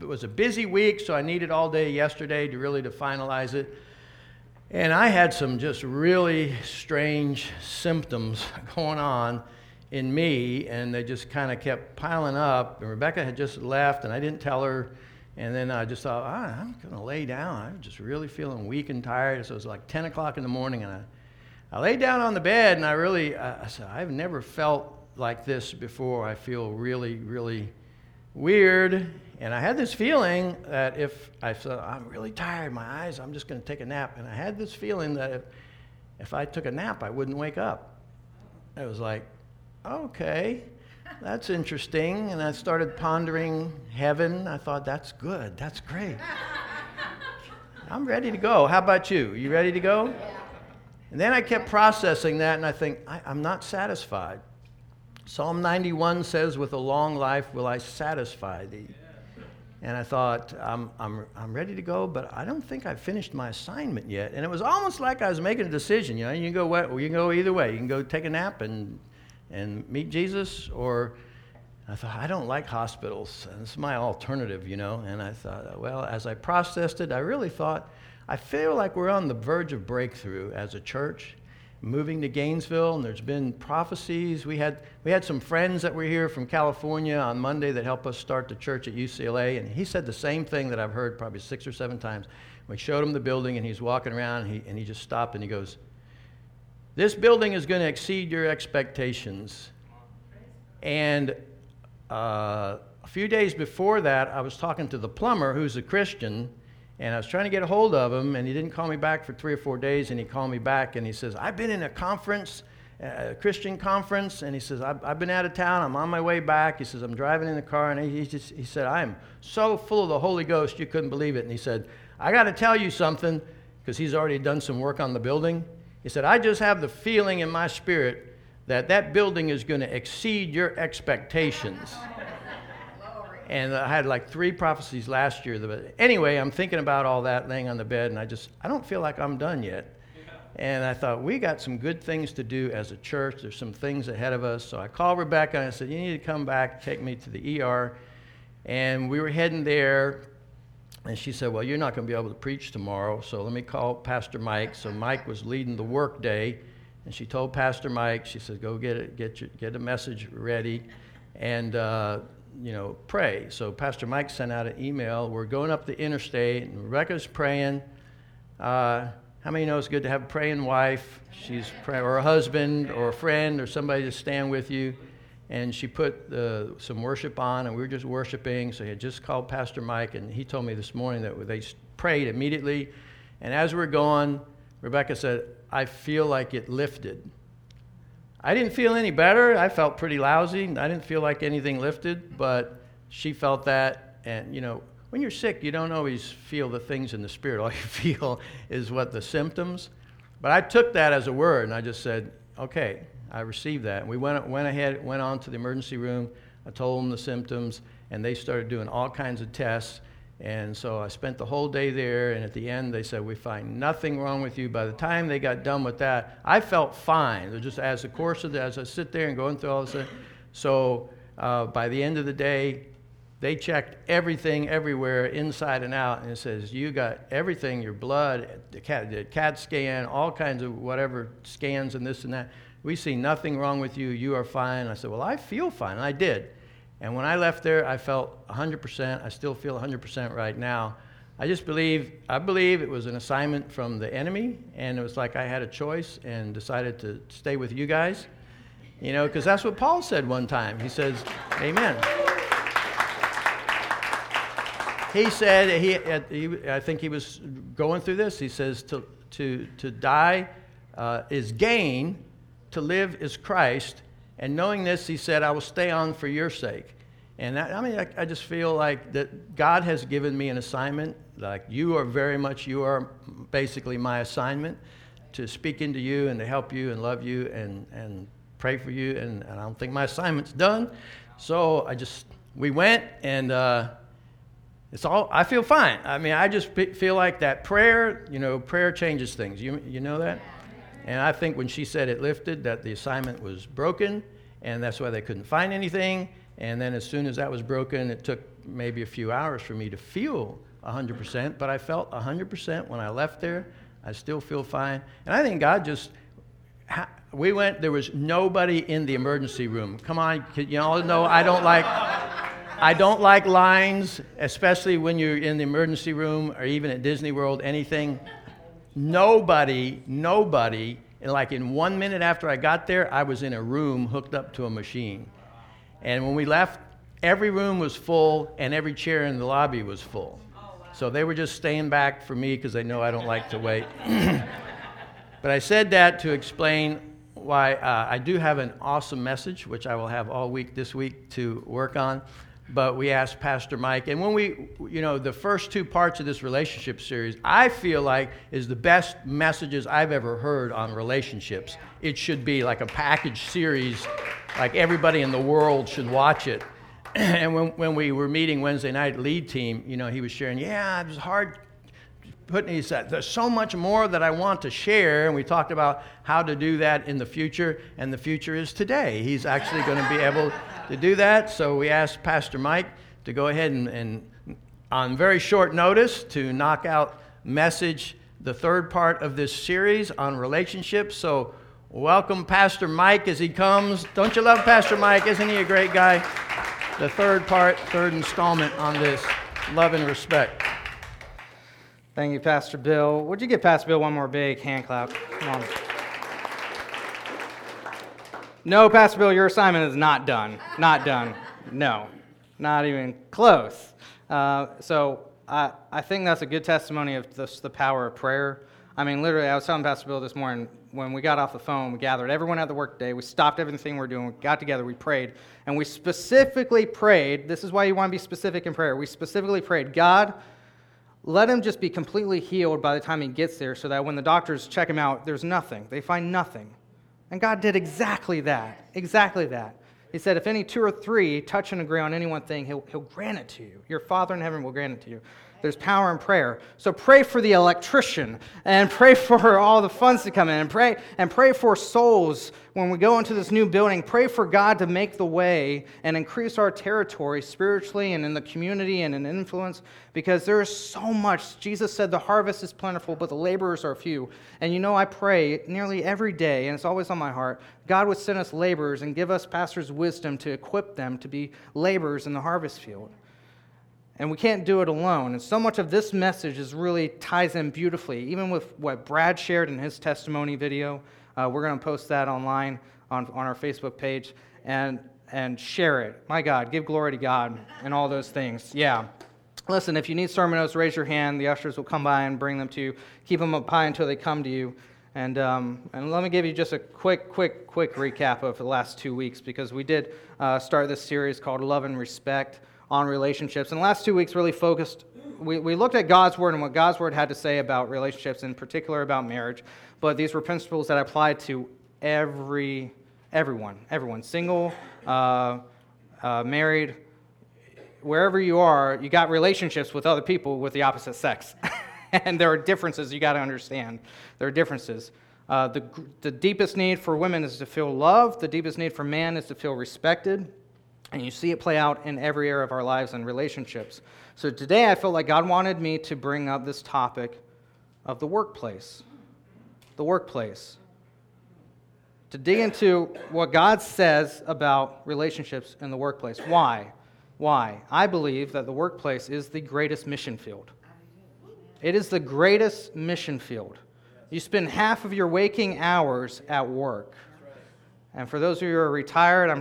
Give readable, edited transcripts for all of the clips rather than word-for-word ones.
it was a busy week, so I needed all day yesterday to finalize it. And I had some just really strange symptoms going on in me, and they just kind of kept piling up. And Rebecca had just left, and I didn't tell her. And then I just thought, I'm going to lay down. I'm just really feeling weak and tired. So it was like 10 o'clock in the morning, and I laid down on the bed, and I said, I've never felt like this before. I feel really, really weird. And I had this feeling that if I said, I'm really tired, my eyes, I'm just going to take a nap. And I had this feeling that if I took a nap, I wouldn't wake up. I was like, okay, that's interesting. And I started pondering heaven. I thought, that's good. That's great. I'm ready to go. How about you? You ready to go? And then I kept processing that, and I think, I'm not satisfied. Psalm 91 says, with a long life will I satisfy thee. And I thought, I'm ready to go, but I don't think I've finished my assignment yet. And it was almost like I was making a decision. You can go either way. You can go take a nap and meet Jesus, or I thought, I don't like hospitals. And this is my alternative, And I thought, well, as I processed it, I really thought, I feel like we're on the verge of breakthrough as a church. Moving to Gainesville, and there's been prophecies. We had some friends that were here from California on Monday that helped us start the church at UCLA, and he said the same thing that I've heard probably 6 or 7 times. We showed him the building, and he's walking around, and he just stopped, and he goes, this building is going to exceed your expectations. And a few days before that, I was talking to the plumber, who's a Christian, and I was trying to get a hold of him, and he didn't call me back for 3 or 4 days, and he called me back, and he says, I've been in a conference, a Christian conference, and he says, I've been out of town, I'm on my way back. He says, I'm driving in the car, and he said, I am so full of the Holy Ghost, you couldn't believe it. And he said, I got to tell you something, because he's already done some work on the building. He said, I just have the feeling in my spirit that building is going to exceed your expectations. And I had like 3 prophecies last year. But anyway, I'm thinking about all that, laying on the bed, and I don't feel like I'm done yet. And I thought, we got some good things to do as a church. There's some things ahead of us. So I called Rebecca, and I said, you need to come back, take me to the ER. And we were heading there, and she said, well, you're not going to be able to preach tomorrow, so let me call Pastor Mike. So Mike was leading the work day, and she told Pastor Mike, she said, go get a message ready, and pray. So Pastor Mike sent out an email. We're going up the interstate, and Rebecca's praying. How many know it's good to have a praying wife? She's praying, or a husband, or a friend, or somebody to stand with you. And she put some worship on, and we were just worshiping. So he had just called Pastor Mike, and he told me this morning that they prayed immediately. And as we're going, Rebecca said, I feel like it lifted. I didn't feel any better. I felt pretty lousy. I didn't feel like anything lifted, but she felt that. And, when you're sick, you don't always feel the things in the spirit. All you feel is what the symptoms. But I took that as a word, and I just said, okay, I received that. And we went on to the emergency room. I told them the symptoms, and they started doing all kinds of tests. And so I spent the whole day there, and at the end they said, we find nothing wrong with you. By the time they got done with that, I felt fine. Just as I sit there and going through all this. So by the end of the day, they checked everything everywhere, inside and out, and it says, you got everything, your blood, the CAT scan, all kinds of whatever scans and this and that. We see nothing wrong with you. You are fine. I said, well, I feel fine, and I did. And when I left there, I felt 100%. I still feel 100% right now. I believe it was an assignment from the enemy, and it was like I had a choice and decided to stay with you guys, because that's what Paul said one time. He says, amen. He said, I think he was going through this. He says, to die is gain, to live is Christ. And knowing this, he said, I will stay on for your sake. And I just feel like that God has given me an assignment. Like you are basically my assignment to speak into you and to help you and love you and pray for you. And I don't think my assignment's done. So we went, and I feel fine. I just feel like that prayer changes things. You know that? And I think when she said it lifted, that the assignment was broken, and that's why they couldn't find anything. And then as soon as that was broken, it took maybe a few hours for me to feel 100%, but I felt 100% when I left there. I still feel fine. And I think God just, we went, there was nobody in the emergency room. Come on, you all know I don't like lines, especially when you're in the emergency room or even at Disney World, anything. Nobody, and like in 1 minute after I got there, I was in a room hooked up to a machine. And when we left, every room was full and every chair in the lobby was full. So they were just staying back for me because they know I don't like to wait. But I said that to explain why I do have an awesome message, which I will have all week this week to work on. But we asked Pastor Mike, and when we, the first two parts of this relationship series, I feel like is the best messages I've ever heard on relationships. It should be like a package series, like everybody in the world should watch it. And when we were meeting Wednesday night lead team, he was sharing, it was hard he said, there's so much more that I want to share, and we talked about how to do that in the future, and the future is today. He's actually going to be able to do that, so we asked Pastor Mike to go ahead and on very short notice, to knock out message, the third part of this series on relationships. So welcome Pastor Mike as he comes. Don't you love Pastor Mike? Isn't he a great guy? The third installment on this, love and respect. Thank you, Pastor Bill. Would you give Pastor Bill one more big hand clap? Come on. No, Pastor Bill, your assignment is not done. Not done. No, not even close. So I think that's a good testimony of the power of prayer. I mean, literally, I was telling Pastor Bill this morning, when we got off the phone, we gathered everyone at the work day, we stopped everything we were doing, we got together, we prayed, and we specifically prayed, this is why you want to be specific in prayer, we specifically prayed, God, let him just be completely healed by the time he gets there so that when the doctors check him out, there's nothing. They find nothing. And God did exactly that. Exactly that. He said, if any two or three touch and agree on any one thing, he'll grant it to you. Your Father in heaven will grant it to you. There's power in prayer. So pray for the electrician and pray for all the funds to come in and pray for souls when we go into this new building. Pray for God to make the way and increase our territory spiritually and in the community and in influence, because there is so much. Jesus said the harvest is plentiful, but the laborers are few. And I pray nearly every day, and it's always on my heart, God would send us laborers and give us pastors wisdom to equip them to be laborers in the harvest field. And we can't do it alone. And so much of this message really ties in beautifully, even with what Brad shared in his testimony video. We're going to post that online on our Facebook page and share it. My God, give glory to God and all those things. Yeah. Listen, if you need sermon notes, raise your hand. The ushers will come by and bring them to you. Keep them up high until they come to you. And let me give you just a quick recap of the last 2 weeks, because we did start this series called Love and Respect on relationships. And the last 2 weeks really focused, we looked at God's Word and what God's Word had to say about relationships, in particular about marriage. But these were principles that applied to everyone, single, married, wherever you are, you got relationships with other people with the opposite sex. And there are differences you got to understand. There are differences. The deepest need for women is to feel loved. The deepest need for man is to feel respected. And you see it play out in every area of our lives and relationships. So today I felt like God wanted me to bring up this topic of the workplace. The workplace. To dig into what God says about relationships in the workplace. Why? Why? I believe that the workplace is the greatest mission field. It is the greatest mission field. You spend half of your waking hours at work. And for those of you who are retired,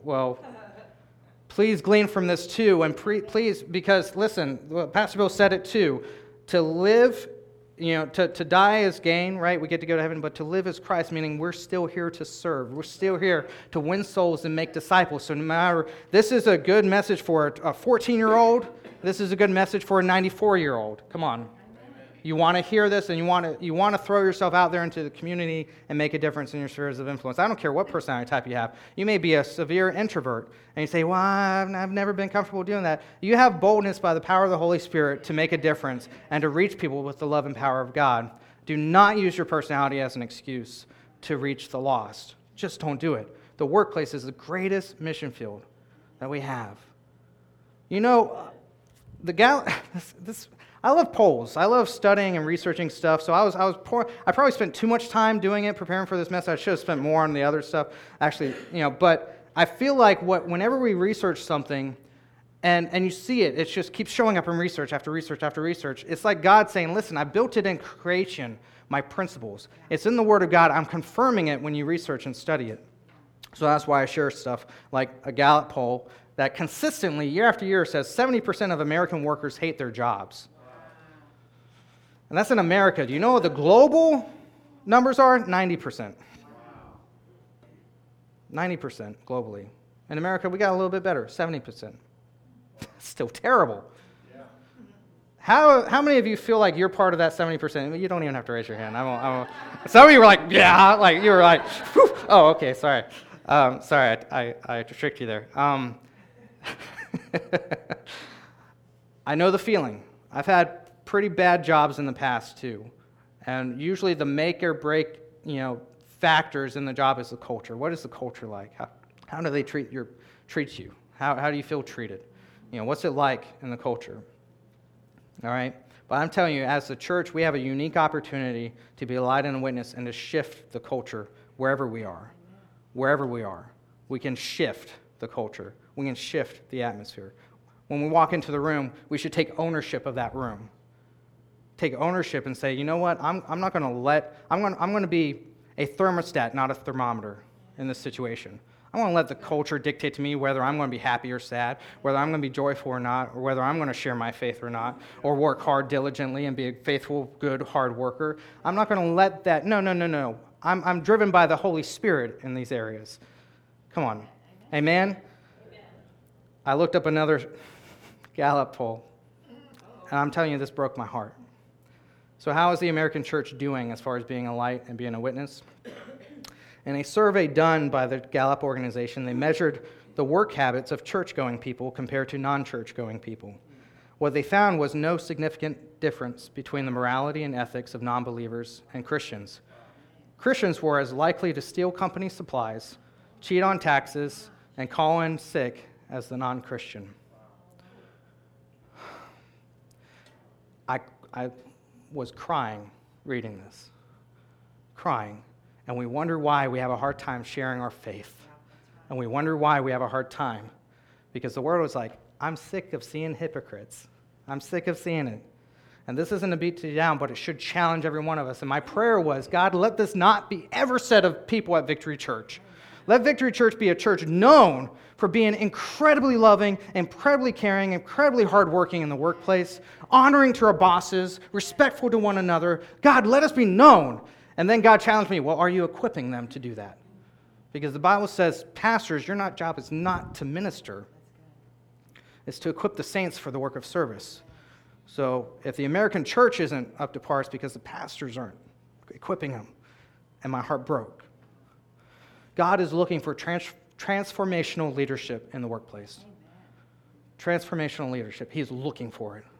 please glean from this too, and please, because listen, Pastor Bill said it too, to live, to die is gain, right? We get to go to heaven, but to live is Christ, meaning we're still here to serve. We're still here to win souls and make disciples. So no matter, this is a good message for a 14-year-old. This is a good message for a 94-year-old. Come on. You want to hear this, and you want to throw yourself out there into the community and make a difference in your spheres of influence. I don't care what personality type you have. You may be a severe introvert, and you say, well, I've never been comfortable doing that. You have boldness by the power of the Holy Spirit to make a difference and to reach people with the love and power of God. Do not use your personality as an excuse to reach the lost. Just don't do it. The workplace is the greatest mission field that we have. I love polls. I love studying and researching stuff. So I probably spent too much time doing it, preparing for this message. I should have spent more on the other stuff. Actually, but I feel like whenever we research something, and you see it just keeps showing up in research after research after research. It's like God saying, listen, I built it in creation, my principles. It's in the Word of God. I'm confirming it when you research and study it. So that's why I share stuff like a Gallup poll that consistently, year after year, says 70% of American workers hate their jobs. And that's in America. Do you know what the global numbers are? 90%. 90% globally. In America, we got a little bit better, 70%. Still terrible. Yeah. How many of you feel like you're part of that 70%? You don't even have to raise your hand. Some of you were like, yeah, like you were like, whew. Oh, okay, sorry. Sorry, I tricked you there. I know the feeling. I've had pretty bad jobs in the past too, and usually the make or break, factors in the job is the culture. What is the culture like? How do they treat you? How do you feel treated? What's it like in the culture? All right? But I'm telling you, as the church, we have a unique opportunity to be a light and a witness and to shift the culture wherever we are. Wherever we are. We can shift the culture. We can shift the atmosphere. When we walk into the room, we should take ownership of that room. Take ownership and say, you know what? I'm going to be a thermostat, not a thermometer in this situation. I want to let the culture dictate to me whether I'm going to be happy or sad, whether I'm going to be joyful or not, or whether I'm going to share my faith or not, or work hard diligently and be a faithful, good, hard worker. I'm not going to let that. No. I'm driven by the Holy Spirit in these areas. Come on. Amen? I looked up another Gallup poll, and I'm telling you, this broke my heart. So how is the American church doing as far as being a light and being a witness? In a survey done by the Gallup organization, they measured the work habits of church-going people compared to non-church-going people. What they found was no significant difference between the morality and ethics of non-believers and Christians. Christians were as likely to steal company supplies, cheat on taxes, and call in sick as the non-Christian. I was crying reading this. Crying. And we wonder why we have a hard time sharing our faith. And we wonder why we have a hard time. Because the word was like, I'm sick of seeing hypocrites. I'm sick of seeing it. And this isn't to beat you down, but it should challenge every one of us. And my prayer was, God, let this not be ever said of people at Victory Church. Let Victory Church be a church known for being incredibly loving, incredibly caring, incredibly hardworking in the workplace, honoring to our bosses, respectful to one another. God, let us be known. And then God challenged me, well, are you equipping them to do that? Because the Bible says, pastors, your job is not to minister. It's to equip the saints for the work of service. So if the American church isn't up to par, it's because the pastors aren't equipping them. And my heart broke. God is looking for transformational leadership in the workplace. Transformational leadership. He's looking for it.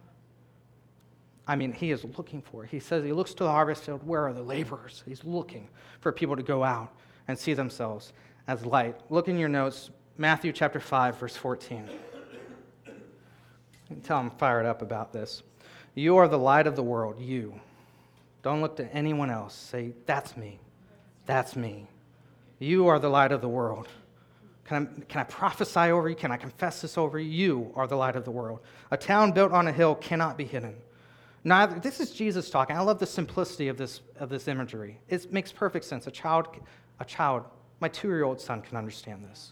He is looking for it. He says he looks to the harvest field. Where are the laborers? He's looking for people to go out and see themselves as light. Look in your notes, Matthew chapter 5, verse 14. You can tell I'm fired up about this. You are the light of the world, you. Don't look to anyone else. Say, that's me. That's me. You are the light of the world. Can I prophesy over you? Can I confess this over you? You are the light of the world. A town built on a hill cannot be hidden. This is Jesus talking. I love the simplicity of this imagery. It makes perfect sense. A child, my 2-year-old son can understand this.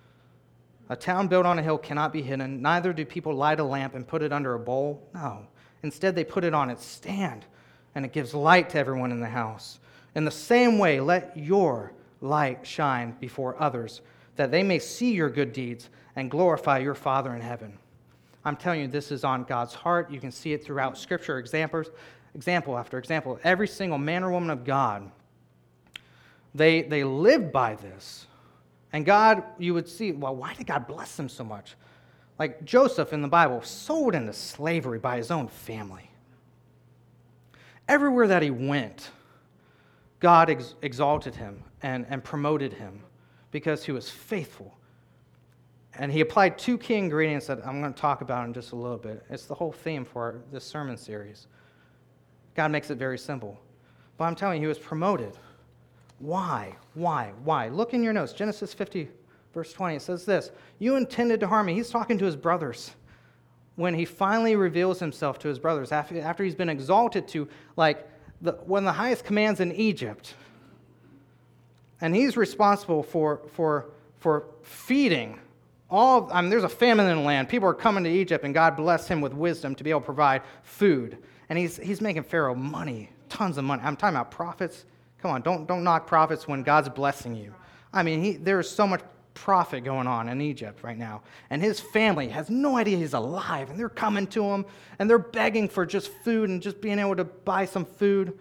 A town built on a hill cannot be hidden. Neither do people light a lamp and put it under a bowl. No. Instead, they put it on its stand, and it gives light to everyone in the house. In the same way, let your light shine before others, that they may see your good deeds and glorify your Father in heaven. I'm telling you, this is on God's heart. You can see it throughout Scripture, example after example. Every single man or woman of God, they lived by this. And God, you would see, well, why did God bless them so much? Like Joseph in the Bible, sold into slavery by his own family. Everywhere that he went, God exalted him and promoted him because he was faithful. And he applied two key ingredients that I'm going to talk about in just a little bit. It's the whole theme for this sermon series. God makes it very simple. But I'm telling you, he was promoted. Why? Look in your notes. Genesis 50, verse 20. It says this. You intended to harm me. He's talking to his brothers. When he finally reveals himself to his brothers, after he's been exalted to one of the highest commands in Egypt. And he's responsible for feeding there's a famine in the land. People are coming to Egypt, and God blessed him with wisdom to be able to provide food. And he's making Pharaoh money, tons of money. I'm talking about prophets. Come on, don't knock prophets when God's blessing you. I mean, there's so much profit going on in Egypt right now. And his family has no idea he's alive, and they're coming to him, and they're begging for just food and just being able to buy some food.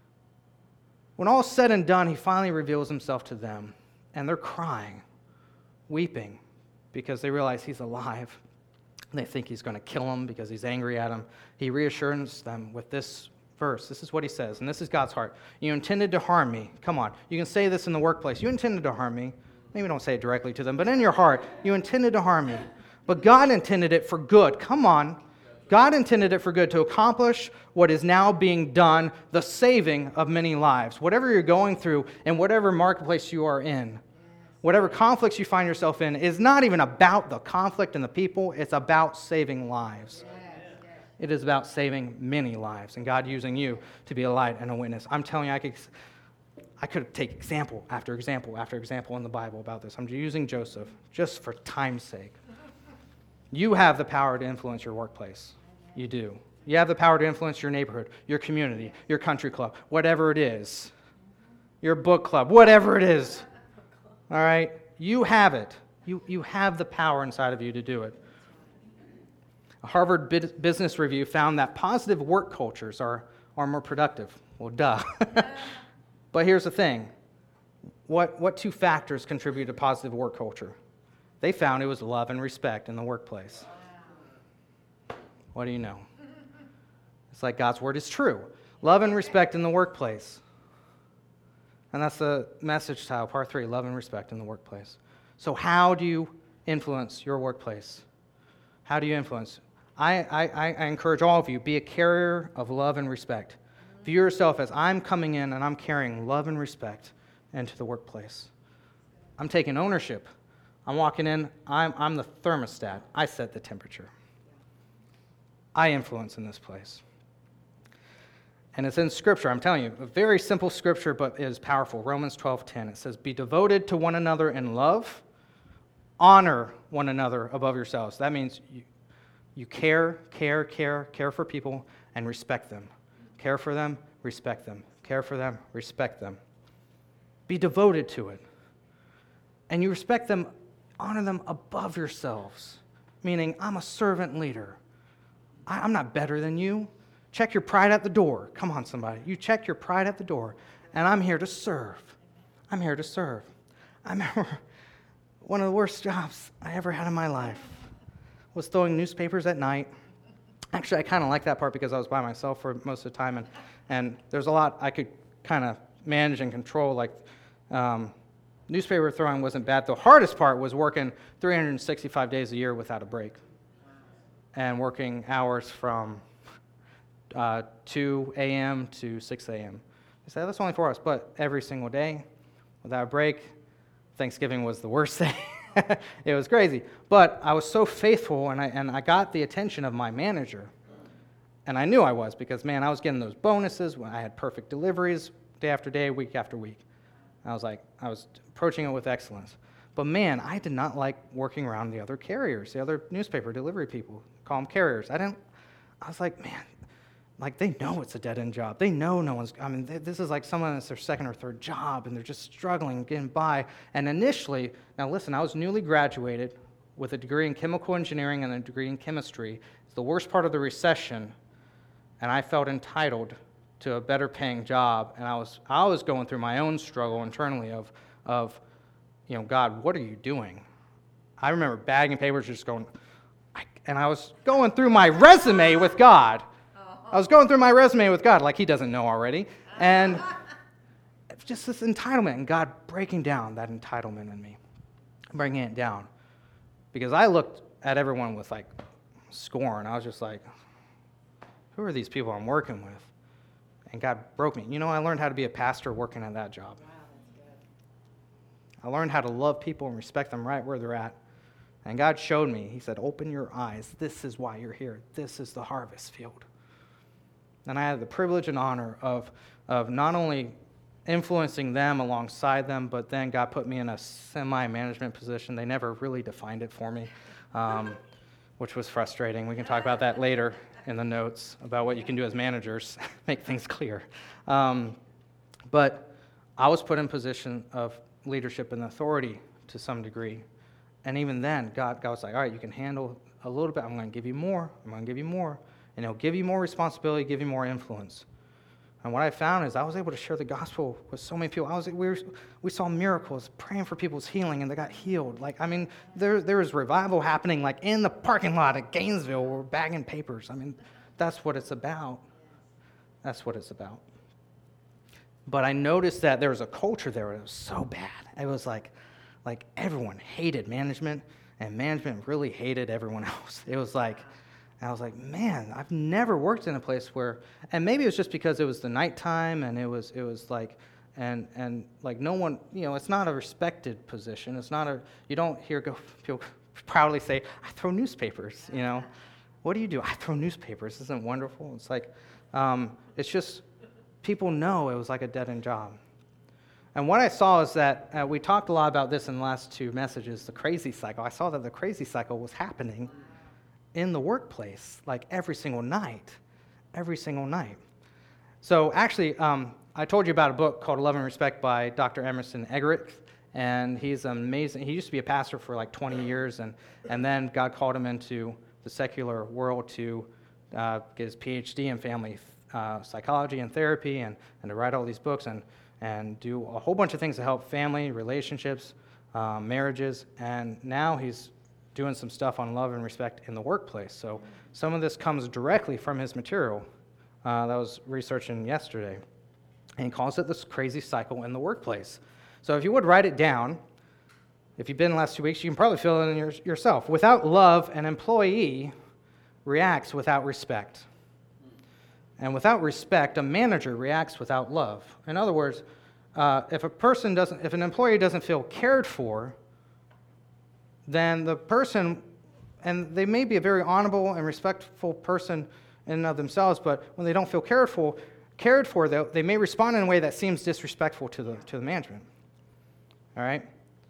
When all's said and done, he finally reveals himself to them, and they're crying, weeping, because they realize he's alive. They think he's going to kill them because he's angry at them. He reassures them with this verse. This is what he says, and this is God's heart. You intended to harm me. Come on. You can say this in the workplace. You intended to harm me. Maybe don't say it directly to them, but in your heart, you intended to harm me. But God intended it for good. Come on. God intended it for good to accomplish what is now being done, the saving of many lives. Whatever you're going through and whatever marketplace you are in, whatever conflicts you find yourself in, is not even about the conflict and the people. It's about saving lives. It is about saving many lives and God using you to be a light and a witness. I'm telling you, I could take example after example after example in the Bible about this. I'm using Joseph just for time's sake. You have the power to influence your workplace. You do. You have the power to influence your neighborhood, your community, your country club, whatever it is, your book club, whatever it is. All right? You have it. You have the power inside of you to do it. A Harvard Business Review found that positive work cultures are more productive. Well, duh. But here's the thing. What two factors contribute to positive work culture? They found it was love and respect in the workplace. What do you know? It's like God's word is true. Love and respect in the workplace. And that's the message title, part 3, love and respect in the workplace. So how do you influence your workplace? How do you influence? I encourage all of you, be a carrier of love and respect. View yourself as I'm coming in and I'm carrying love and respect into the workplace. I'm taking ownership. I'm walking in, I'm the thermostat. I set the temperature. I influence in this place. And it's in Scripture, I'm telling you, a very simple Scripture, but it is powerful. Romans 12:10, it says, be devoted to one another in love, honor one another above yourselves. That means you care for people and respect them. Care for them, respect them. Care for them, respect them. Be devoted to it. And you respect them, honor them above yourselves. Meaning, I'm a servant leader. I'm not better than you. Check your pride at the door. Come on, somebody. You check your pride at the door. And I'm here to serve. I'm here to serve. I remember one of the worst jobs I ever had in my life was throwing newspapers at night. Actually, I kind of like that part because I was by myself for most of the time. And there's a lot I could kind of manage and control. Like newspaper throwing wasn't bad. The hardest part was working 365 days a year without a break. And working hours from 2 a.m. to 6 a.m. I said, that's only 4 hours, but every single day, without a break. Thanksgiving was the worst thing. It was crazy. But I was so faithful, and I got the attention of my manager. And I knew I was, because, man, I was getting those bonuses when I had perfect deliveries day after day, week after week. I was approaching it with excellence. But, man, I did not like working around the other carriers, the other newspaper delivery people. Call them carriers. I was like, man, like they know it's a dead-end job. They know no one's, this is like someone that's their second or third job, and they're just struggling, getting by. And initially, now listen, I was newly graduated with a degree in chemical engineering and a degree in chemistry. It's the worst part of the recession, and I felt entitled to a better paying job. And I was going through my own struggle internally of God, what are you doing? I remember bagging papers, just going, and I was going through my resume with God. Like he doesn't know already. And just this entitlement, and God breaking down that entitlement in me, bringing it down. because I looked at everyone with like scorn. I was just like, who are these people I'm working with? And God broke me. You know, I learned how to be a pastor working at that job. Wow, that's good. I learned how to love people and respect them right where they're at. And God showed me, he said, open your eyes. This is why you're here. This is the harvest field. And I had the privilege and honor of not only influencing them alongside them, but then God put me in a semi-management position. They never really defined it for me, which was frustrating. We can talk about that later in the notes about what you can do as managers, make things clear. But I was put in position of leadership and authority to some degree. And even then, God was like, all right, you can handle a little bit. I'm going to give you more. I'm going to give you more. And he'll give you more responsibility, give you more influence. And what I found is I was able to share the gospel with so many people. We saw miracles, praying for people's healing, and they got healed. Like, I mean, there was revival happening like in the parking lot at Gainesville. We're bagging papers. I mean, that's what it's about. That's what it's about. But I noticed that there was a culture there that was so bad. It was like everyone hated management, and management really hated everyone else. It was like, I was like, man, I've never worked in a place where, and maybe it was just because it was the nighttime, and it was like, and like no one, you know, it's not a respected position. It's not you don't hear people proudly say, I throw newspapers, you know. What do you do? I throw newspapers. Isn't it wonderful? It's like, it's just, people know it was like a dead-end job. And what I saw is that we talked a lot about this in the last two messages, the crazy cycle. I saw that the crazy cycle was happening in the workplace, like every single night. So actually, I told you about a book called Love and Respect by Dr. Emerson Eggerichs, and he's amazing. He used to be a pastor for like 20 years, and then God called him into the secular world to get his PhD in family psychology and therapy, and to write all these books and do a whole bunch of things to help family, relationships, marriages, and now he's doing some stuff on love and respect in the workplace. So some of this comes directly from his material that I was researching yesterday. And he calls it this crazy cycle in the workplace. So if you would write it down, if you've been the last 2 weeks, you can probably fill it in yourself. Without love, an employee reacts without respect. And without respect, a manager reacts without love. In other words, if an employee doesn't feel cared for, then the person, and they may be a very honorable and respectful person in and of themselves, but when they don't feel cared for, they may respond in a way that seems disrespectful to the management. All right?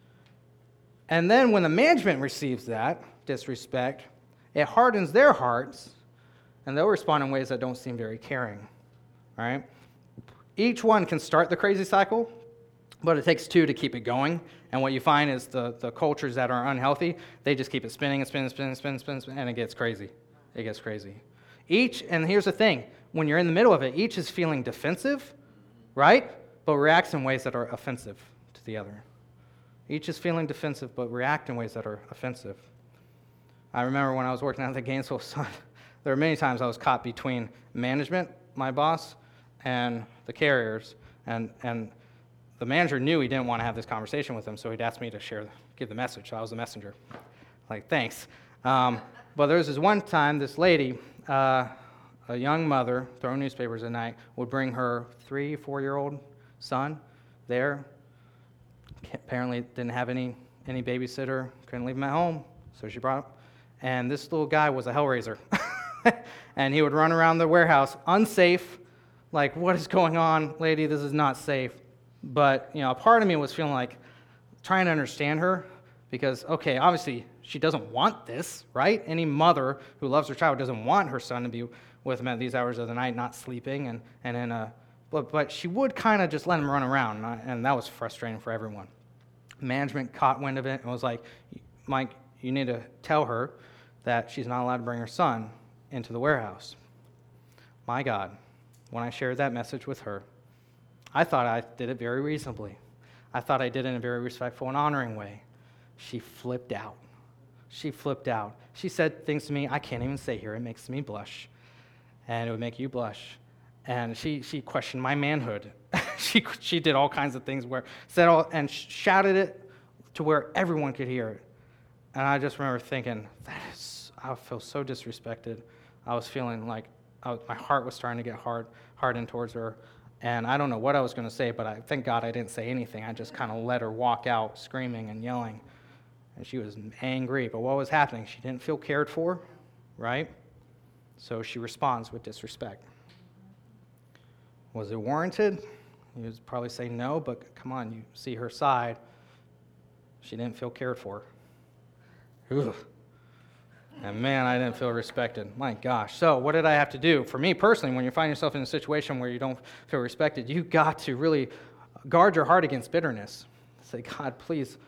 And then when the management receives that disrespect, it hardens their hearts, and they'll respond in ways that don't seem very caring. All right? Each one can start the crazy cycle, but it takes two to keep it going. And what you find is the cultures that are unhealthy, they just keep it spinning and spinning, and it gets crazy. It gets crazy. And here's the thing, when you're in the middle of it, each is feeling defensive, right? But reacts in ways that are offensive to the other. Each is feeling defensive, but react in ways that are offensive. I remember when I was working at the Gainesville Sun, there were many times I was caught between management, my boss, and the carriers, and the manager knew he didn't want to have this conversation with them, so he'd asked me to give the message, so I was the messenger. Like, thanks. But there was this one time, this lady, a young mother, throwing newspapers at night, would bring her 3-4-year-old son there. Apparently didn't have any babysitter, couldn't leave him at home, so she brought him. And this little guy was a hellraiser. And he would run around the warehouse, unsafe, like, what is going on, lady? This is not safe. But, you know, a part of me was feeling like trying to understand her because, okay, obviously she doesn't want this, right? Any mother who loves her child doesn't want her son to be with him at these hours of the night, not sleeping, but she would kind of just let him run around, and that was frustrating for everyone. Management caught wind of it and was like, Mike, you need to tell her that she's not allowed to bring her son into the warehouse. My God, when I shared that message with her, I thought I did it very reasonably. I thought I did it in a very respectful and honoring way. She flipped out. She said things to me I can't even say here. It makes me blush. And it would make you blush. And she questioned my manhood. she did all kinds of things and shouted it to where everyone could hear it. And I just remember thinking, I feel so disrespected. I was feeling like my heart was starting to get hardened towards her. And I don't know what I was going to say, but thank God I didn't say anything. I just kind of let her walk out screaming and yelling. And she was angry. But what was happening? She didn't feel cared for, right? So she responds with disrespect. Was it warranted? You would probably say no, but come on, you see her side. She didn't feel cared for. Ugh. And man, I didn't feel respected. My gosh. So what did I have to do? For me personally, when you find yourself in a situation where you don't feel respected, you got to really guard your heart against bitterness. Say, God, please,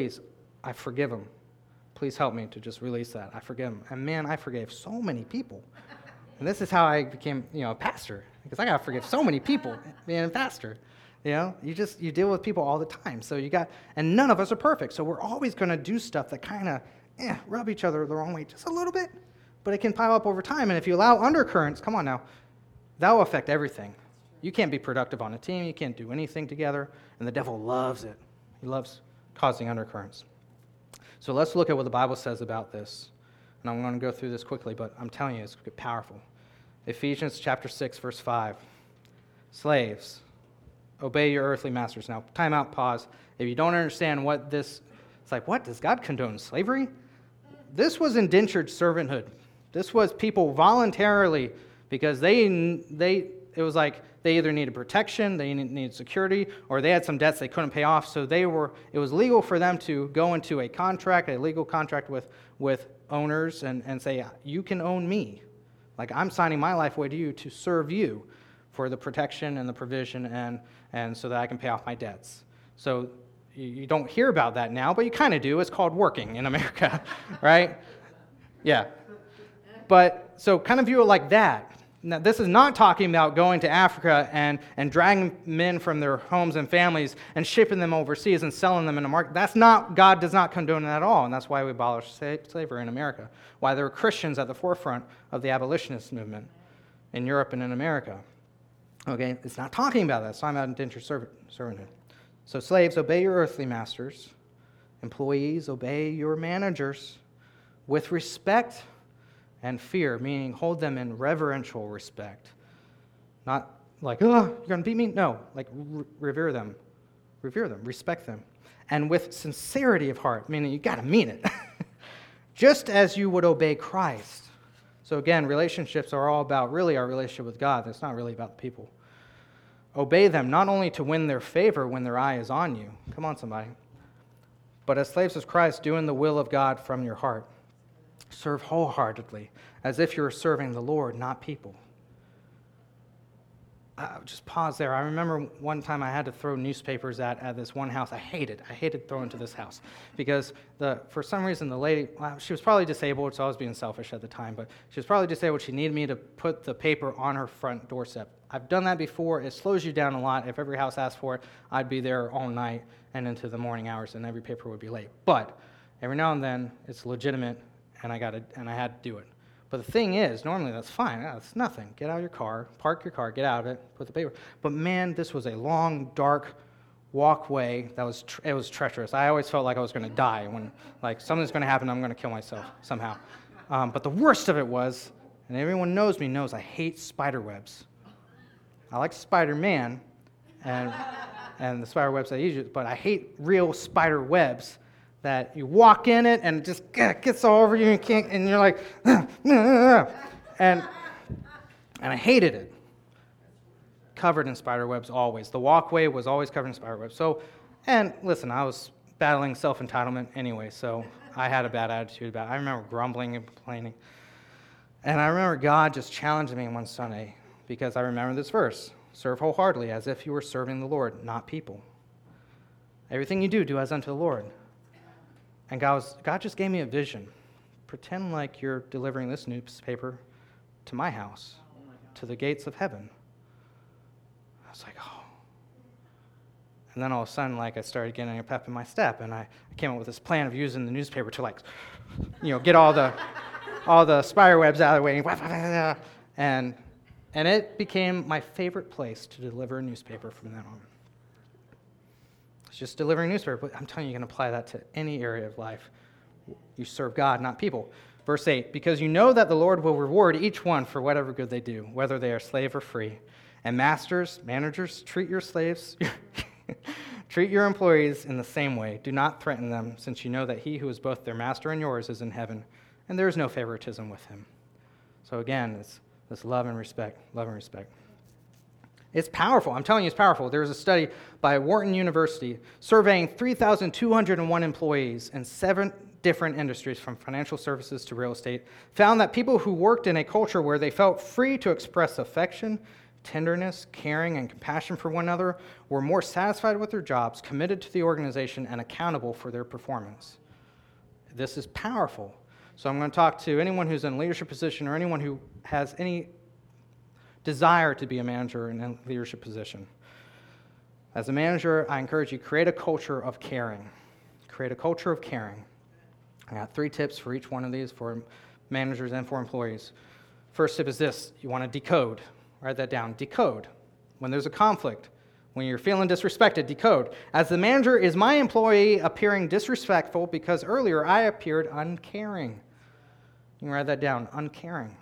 I forgive him. Please help me to just release that. I forgive him. And man, I forgave so many people. And this is how I became, a pastor. Because I got to forgive so many people being a pastor. You deal with people all the time. So and none of us are perfect. So we're always going to do stuff that kind of rub each other the wrong way just a little bit. But it can pile up over time. And if you allow undercurrents, come on now, that will affect everything. You can't be productive on a team. You can't do anything together. And the devil loves it. He loves causing undercurrents. So let's look at what the Bible says about this. And I'm going to go through this quickly, but I'm telling you, it's powerful. Ephesians chapter 6, verse 5. Slaves, obey your earthly masters. Now, time out, pause. If you don't understand what this, it's like, what? Does God condone slavery? This was indentured servanthood. This was people voluntarily, because it was like they either needed protection, they needed security, or they had some debts they couldn't pay off. So it was legal for them to go into a legal contract with owners and say, you can own me. Like, I'm signing my life away to you to serve you for the protection and the provision and so that I can pay off my debts. So you don't hear about that now, but you kind of do. It's called working in America, right? Yeah. But so kind of view it like that. Now, this is not talking about going to Africa and dragging men from their homes and families and shipping them overseas and selling them in a market. God does not condone that at all, and that's why we abolished slavery in America, why there were Christians at the forefront of the abolitionist movement in Europe and in America. Okay, it's not talking about that. It's talking about indentured servanthood. So slaves, obey your earthly masters. Employees, obey your managers with respect and fear, meaning hold them in reverential respect. Not like, oh, you're going to beat me? No, like revere them. Revere them, respect them. And with sincerity of heart, meaning you got to mean it. Just as you would obey Christ. So again, relationships are all about really our relationship with God. It's not really about the people. Obey them not only to win their favor when their eye is on you. Come on, somebody. But as slaves of Christ, doing the will of God from your heart. Serve wholeheartedly, as if you were serving the Lord, not people. Just pause there. I remember one time I had to throw newspapers at this one house. I hated throwing to this house because for some reason the lady, she was probably disabled, so I was being selfish at the time, but she was probably disabled. She needed me to put the paper on her front doorstep. I've done that before. It slows you down a lot. If every house asked for it, I'd be there all night and into the morning hours, and every paper would be late. But every now and then, it's legitimate, and I had to do it. But the thing is, normally that's fine. It's nothing. Get out of your car, park your car, get out of it, put the paper. But man, this was a long, dark walkway that was treacherous. I always felt like I was going to die when, like, something's going to happen. I'm going to kill myself somehow. But the worst of it was, and everyone knows I hate spider webs. I like Spider-Man and the spider webs I use, but I hate real spider webs. That you walk in it and it just gets all over you and you're like, and I hated it. Covered in spider webs always. The walkway was always covered in spider webs. So, and listen, I was battling self-entitlement anyway, so I had a bad attitude about it. I remember grumbling and complaining. And I remember God just challenging me one Sunday because I remember this verse, serve wholeheartedly as if you were serving the Lord, not people. Everything you do as unto the Lord. And God just gave me a vision. Pretend like you're delivering this newspaper to my house, to the gates of heaven. I was like, oh. And then all of a sudden, like, I started getting a pep in my step, and I came up with this plan of using the newspaper to, like, get all the spider webs out of the way, and it became my favorite place to deliver a newspaper from then on. It's just delivering newspaper, but I'm telling you, you can apply that to any area of life. You serve God, not people. Verse 8, because you know that the Lord will reward each one for whatever good they do, whether they are slave or free. And masters, managers, treat your slaves, treat your employees in the same way. Do not threaten them, since you know that he who is both their master and yours is in heaven, and there is no favoritism with him. So again, it's this love and respect, love and respect. It's powerful. I'm telling you, it's powerful. There was a study by Wharton University surveying 3,201 employees in 7 different industries, from financial services to real estate, found that people who worked in a culture where they felt free to express affection, tenderness, caring, and compassion for one another were more satisfied with their jobs, committed to the organization, and accountable for their performance. This is powerful. So I'm going to talk to anyone who's in a leadership position or anyone who has any desire to be a manager in a leadership position. As a manager, I encourage you, create a culture of caring. Create a culture of caring. I got 3 tips for each one of these for managers and for employees. First tip is this: you want to decode. Write that down. Decode. When there's a conflict, when you're feeling disrespected, decode. As the manager, is my employee appearing disrespectful because earlier I appeared uncaring? You can write that down. Uncaring.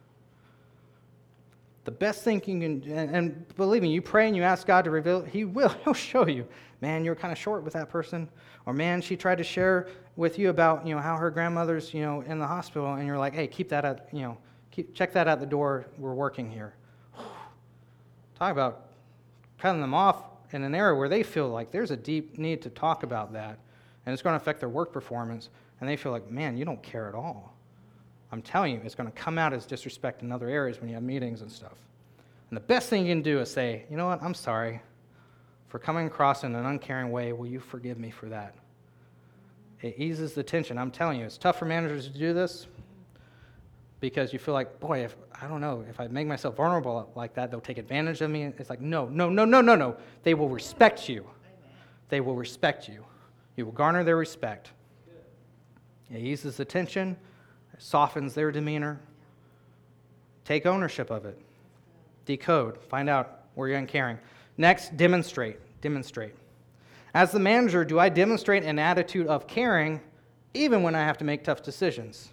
The best thing you can, and believe me, you pray and you ask God to reveal, He'll show you. Man, you're kind of short with that person. Or man, she tried to share with you about, how her grandmother's, in the hospital, and you're like, hey, keep that at, check that at the door. We're working here. Talk about cutting them off in an area where they feel like there's a deep need to talk about that, and it's going to affect their work performance, and they feel like, man, you don't care at all. I'm telling you, it's going to come out as disrespect in other areas when you have meetings and stuff. And the best thing you can do is say, you know what, I'm sorry for coming across in an uncaring way. Will you forgive me for that? It eases the tension. I'm telling you, it's tough for managers to do this because you feel like, boy, if I make myself vulnerable like that, they'll take advantage of me. It's like, no. They will respect you. They will respect you. You will garner their respect. It eases the tension. It softens their demeanor. Take ownership of it. Decode. Find out where you're uncaring. Next, demonstrate. Demonstrate. As the manager, do I demonstrate an attitude of caring even when I have to make tough decisions?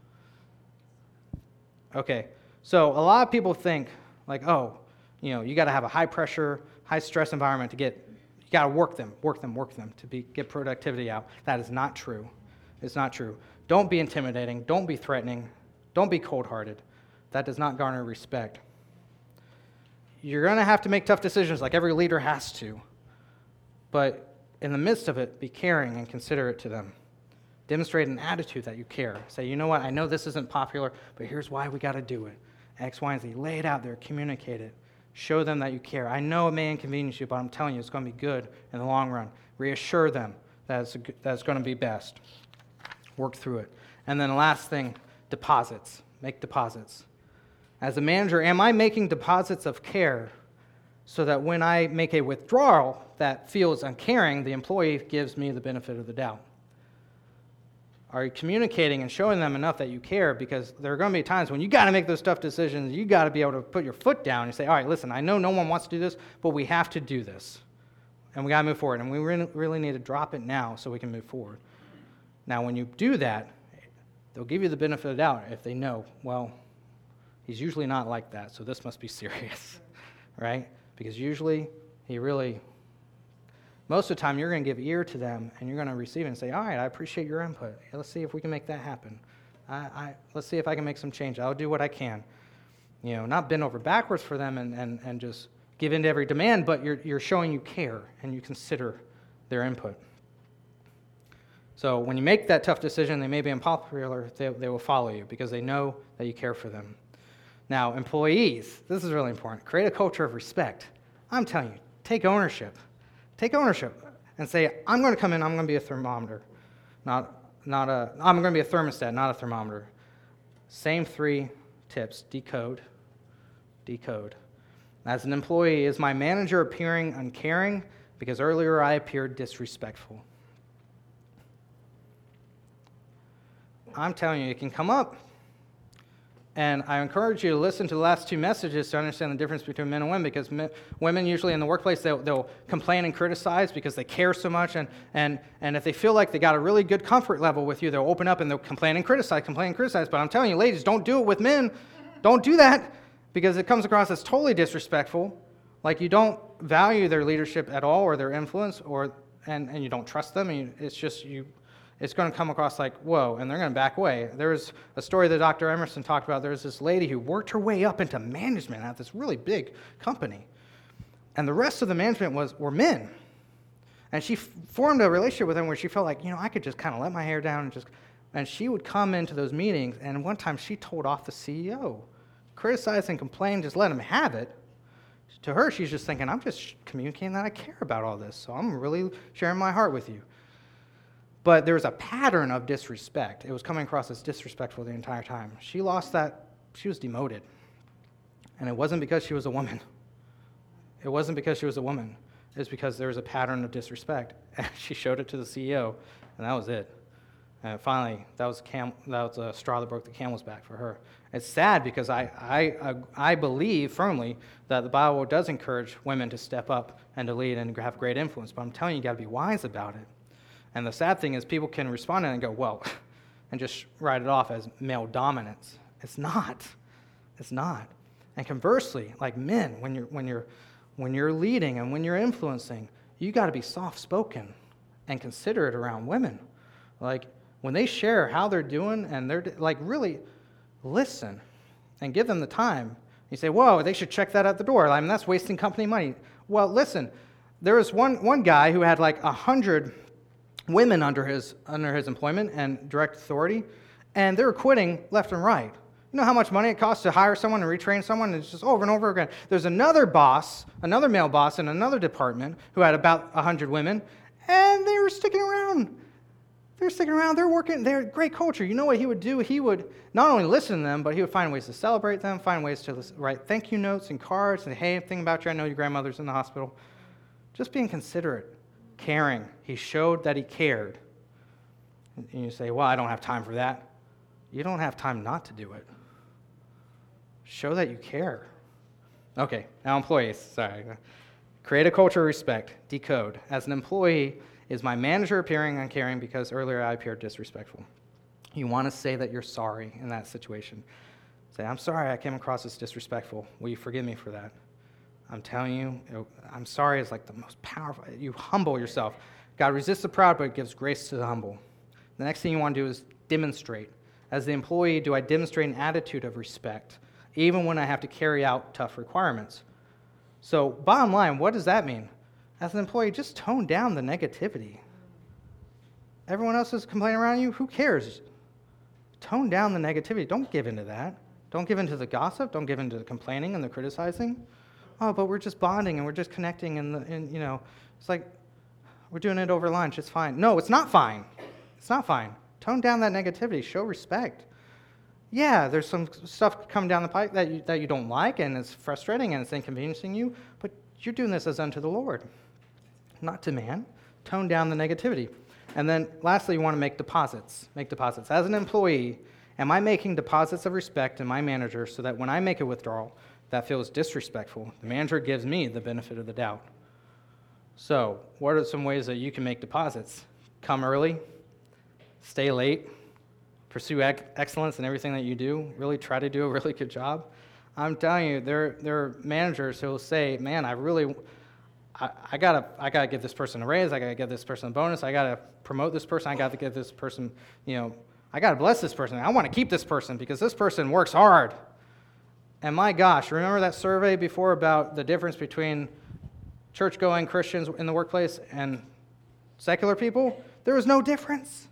Okay, so a lot of people think like, you got to have a high pressure, high stress environment you got to work them to get productivity out. That is not true. It's not true. Don't be intimidating. Don't be threatening. Don't be cold-hearted. That does not garner respect. You're going to have to make tough decisions like every leader has to. But in the midst of it, be caring and considerate to them. Demonstrate an attitude that you care. Say, you know what, I know this isn't popular, but here's why we got to do it. X, Y, and Z. Lay it out there. Communicate it. Show them that you care. I know it may inconvenience you, but I'm telling you, it's going to be good in the long run. Reassure them that it's going to be best. Work through it. And then the last thing, deposits. Make deposits. As a manager, am I making deposits of care so that when I make a withdrawal that feels uncaring, the employee gives me the benefit of the doubt? Are you communicating and showing them enough that you care? Because there are going to be times when you got to make those tough decisions. You got to be able to put your foot down and say, all right, listen, I know no one wants to do this, but we have to do this. And we got to move forward. And we really need to drop it now so we can move forward. Now, when you do that, they'll give you the benefit of the doubt if they know, well, he's usually not like that, so this must be serious, right? Because usually most of the time, you're going to give ear to them, and you're going to receive it and say, all right, I appreciate your input. Let's see if we can make that happen. Let's see if I can make some change. I'll do what I can. Not bend over backwards for them and just give in to every demand, but you're showing you care, and you consider their input. So when you make that tough decision, they may be unpopular, they will follow you because they know that you care for them. Now, employees, this is really important. Create a culture of respect. I'm telling you, take ownership. Take ownership and say, I'm going to come in, I'm going to be a thermometer. I'm going to be a thermostat, not a thermometer. Same 3 tips. Decode. As an employee, is my manager appearing uncaring because earlier I appeared disrespectful? I'm telling you, it can come up. And I encourage you to listen to the last two messages to understand the difference between men and women, because women usually in the workplace, they'll complain and criticize because they care so much, and if they feel like they got a really good comfort level with you, they'll open up and they'll complain and criticize. But I'm telling you, ladies, don't do it with men. Don't do that, because it comes across as totally disrespectful, like you don't value their leadership at all or their influence, and you don't trust them. And it's going to come across like, whoa, and they're going to back away. There's a story that Dr. Emerson talked about. There was this lady who worked her way up into management at this really big company. And the rest of the management were men. And she formed a relationship with them where she felt like, I could just kind of let my hair down and she would come into those meetings, and one time she told off the CEO, criticized and complained, just let him have it. To her, she's just thinking, I'm just communicating that I care about all this, so I'm really sharing my heart with you. But there was a pattern of disrespect. It was coming across as disrespectful the entire time. She lost that. She was demoted. And it wasn't because she was a woman. It wasn't because she was a woman. It was because there was a pattern of disrespect. And she showed it to the CEO, and that was it. And finally, that was a straw that broke the camel's back for her. It's sad because I believe firmly that the Bible does encourage women to step up and to lead and have great influence. But I'm telling you, you got to be wise about it. And the sad thing is people can respond and go, well, and just write it off as male dominance. It's not. It's not. And conversely, like men, when you're leading and when you're influencing, you got to be soft-spoken and considerate around women. Like when they share how they're doing, and they're like, really listen and give them the time. You say, whoa, they should check that at the door. I mean, that's wasting company money. Well, listen, there was one guy who had like 100 women under his employment and direct authority, and they were quitting left and right. You know how much money it costs to hire someone and retrain someone? It's just over and over again. There's another male boss in another department who had about 100 women, and they were sticking around. They're working. They're great culture. You know what he would do? He would not only listen to them, but he would find ways to celebrate them, find ways to write thank you notes and cards, and hey, think about you. I know your grandmother's in the hospital. Just being considerate. Caring. He showed that he cared. And you say, well, I don't have time for that. You don't have time not to do it. Show that you care. Okay, now employees. Sorry. Create a culture of respect. Decode. As an employee, is my manager appearing uncaring because earlier I appeared disrespectful? You want to say that you're sorry in that situation. Say, I'm sorry I came across as disrespectful. Will you forgive me for that? I'm telling you, I'm sorry is like the most powerful. You humble yourself. God resists the proud, but gives grace to the humble. The next thing you want to do is demonstrate. As the employee, do I demonstrate an attitude of respect, even when I have to carry out tough requirements? So, bottom line, what does that mean? As an employee, just tone down the negativity. Everyone else is complaining around you, who cares? Tone down the negativity. Don't give in to that. Don't give in to the gossip. Don't give in to the complaining and the criticizing. Oh, but we're just bonding and we're just connecting and it's like we're doing it over lunch. It's fine. No, it's not fine. It's not fine. Tone down that negativity. Show respect. Yeah, there's some stuff coming down the pipe that you don't like, and it's frustrating and it's inconveniencing you, but you're doing this as unto the Lord, not to man. Tone down the negativity. And then lastly, you want to make deposits. Make deposits. As an employee, am I making deposits of respect in my manager so that when I make a withdrawal, that feels disrespectful, the manager gives me the benefit of the doubt? So, what are some ways that you can make deposits? Come early, stay late, pursue excellence in everything that you do, really try to do a really good job. I'm telling you, there are managers who will say, man, I gotta give this person a raise, I gotta give this person a bonus, I gotta promote this person, I gotta give this person, I gotta bless this person, I want to keep this person because this person works hard. And my gosh, remember that survey before about the difference between church-going Christians in the workplace and secular people? There was no difference.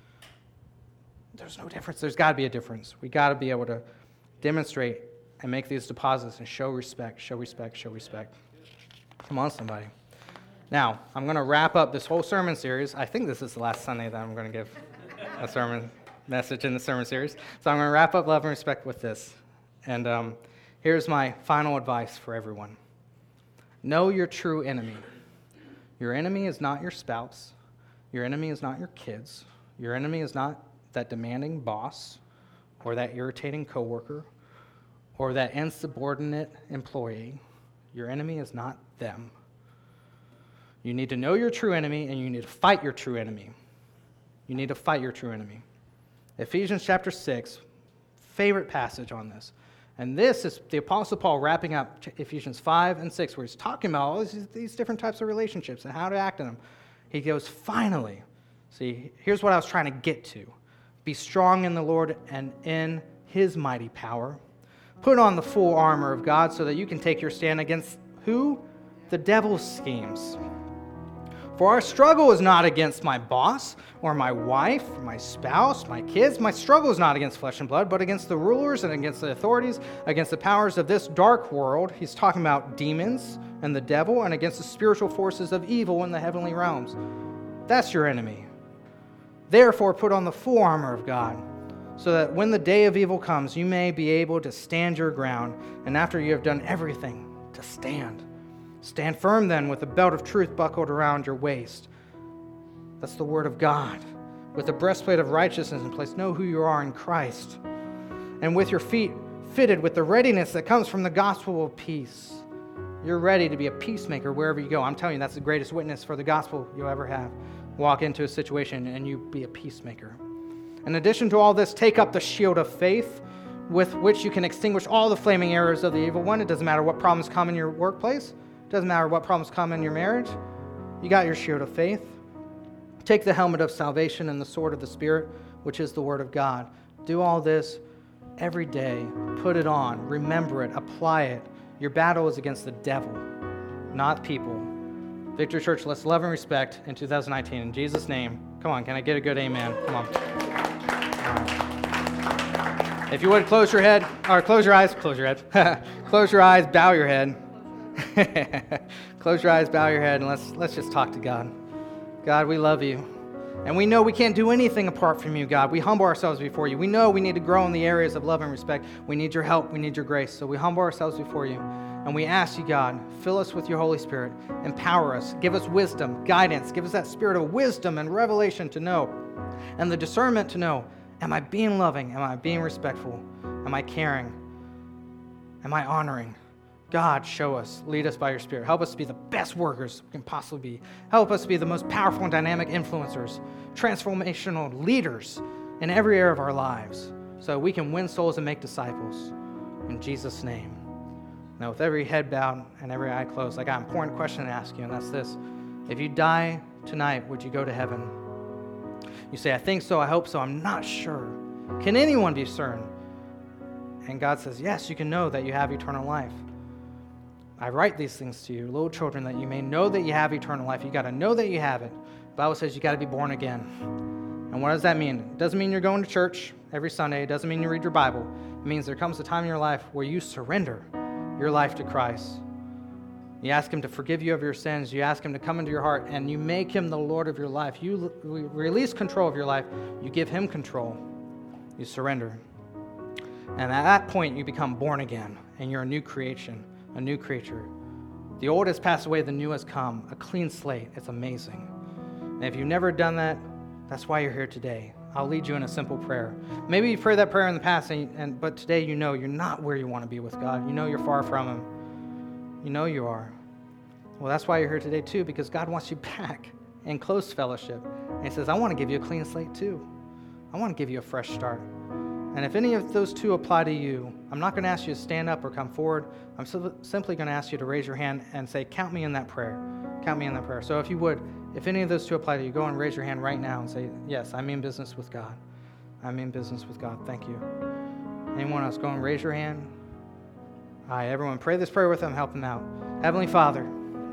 There's no difference. There's got to be a difference. We got to be able to demonstrate and make these deposits and show respect, show respect, show respect. Come on, somebody. Now, I'm going to wrap up this whole sermon series. I think this is the last Sunday that I'm going to give a sermon message in the sermon series. So I'm going to wrap up love and respect with this. And here's my final advice for everyone. Know your true enemy. Your enemy is not your spouse. Your enemy is not your kids. Your enemy is not that demanding boss or that irritating coworker or that insubordinate employee. Your enemy is not them. You need to know your true enemy, and you need to fight your true enemy. You need to fight your true enemy. Ephesians chapter 6, favorite passage on this. And this is the Apostle Paul wrapping up Ephesians 5 and 6, where he's talking about all these different types of relationships and how to act in them. He goes, finally, see, here's what I was trying to get to. Be strong in the Lord and in his mighty power. Put on the full armor of God so that you can take your stand against who? The devil's schemes. For our struggle is not against my boss or my wife, or my spouse, my kids. My struggle is not against flesh and blood, but against the rulers and against the authorities, against the powers of this dark world. He's talking about demons and the devil, and against the spiritual forces of evil in the heavenly realms. That's your enemy. Therefore, put on the full armor of God, so that when the day of evil comes, you may be able to stand your ground, and after you have done everything, to stand. Stand firm then with the belt of truth buckled around your waist. That's the word of God. With the breastplate of righteousness in place, know who you are in Christ. And with your feet fitted with the readiness that comes from the gospel of peace. You're ready to be a peacemaker wherever you go. I'm telling you, that's the greatest witness for the gospel you'll ever have. Walk into a situation and you be a peacemaker. In addition to all this, take up the shield of faith with which you can extinguish all the flaming arrows of the evil one. It doesn't matter what problems come in your workplace. It doesn't matter what problems come in your marriage. You got your shield of faith. Take the helmet of salvation and the sword of the Spirit, which is the word of God. Do all this every day. Put it on. Remember it. Apply it. Your battle is against the devil, not people. Victory Church, let's love and respect in 2019. In Jesus' name. Come on, can I get a good amen? Come on. If you would, close your head, or close your eyes, close your head. Close your eyes, bow your head. Close your eyes, bow your head, and let's just talk to God. God, we love you. And we know we can't do anything apart from you, God. We humble ourselves before you. We know we need to grow in the areas of love and respect. We need your help. We need your grace. So we humble ourselves before you. And we ask you, God, fill us with your Holy Spirit. Empower us. Give us wisdom, guidance. Give us that spirit of wisdom and revelation to know. And the discernment to know, am I being loving? Am I being respectful? Am I caring? Am I honoring? God, show us. Lead us by your Spirit. Help us to be the best workers we can possibly be. Help us to be the most powerful and dynamic influencers, transformational leaders in every area of our lives so we can win souls and make disciples. In Jesus' name. Now, with every head bowed and every eye closed, I got an important question to ask you, and that's this. If you die tonight, would you go to heaven? You say, I think so, I hope so, I'm not sure. Can anyone be certain? And God says, yes, you can know that you have eternal life. I write these things to you, little children, that you may know that you have eternal life. You got to know that you have it. The Bible says you got to be born again. And what does that mean? It doesn't mean you're going to church every Sunday. It doesn't mean you read your Bible. It means there comes a time in your life where you surrender your life to Christ. You ask him to forgive you of your sins. You ask him to come into your heart, and you make him the Lord of your life. You release control of your life. You give him control. You surrender. And at that point, you become born again, and you're a new creation. A new creature. The old has passed away, the new has come. A clean slate. It's amazing. And if you've never done that, that's why you're here today. I'll lead you in a simple prayer. Maybe you've prayed that prayer in the past, but today you know you're not where you want to be with God. You know you're far from him. You know you are. Well, that's why you're here today too, because God wants you back in close fellowship. And he says, I want to give you a clean slate too. I want to give you a fresh start. And if any of those two apply to you, I'm not going to ask you to stand up or come forward. I'm simply going to ask you to raise your hand and say, count me in that prayer. Count me in that prayer. So if you would, if any of those two apply to you, go and raise your hand right now and say, yes, I mean business with God. I mean business with God. Thank you. Anyone else? Go and raise your hand. All right, everyone, pray this prayer with them. Help them out. Heavenly Father,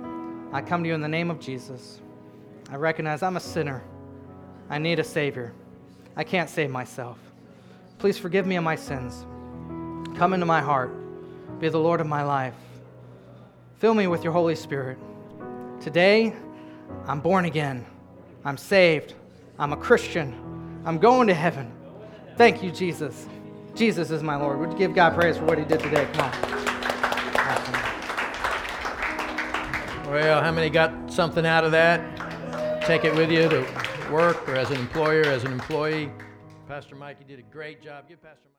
I come to you in the name of Jesus. I recognize I'm a sinner. I need a Savior. I can't save myself. Please forgive me of my sins. Come into my heart. Be the Lord of my life. Fill me with your Holy Spirit. Today, I'm born again. I'm saved. I'm a Christian. I'm going to heaven. Thank you, Jesus. Jesus is my Lord. Would you give God praise for what he did today? Come on. Well, how many got something out of that? Take it with you to work or as an employer, as an employee. Pastor Mike, you did a great job. Give Pastor Mike.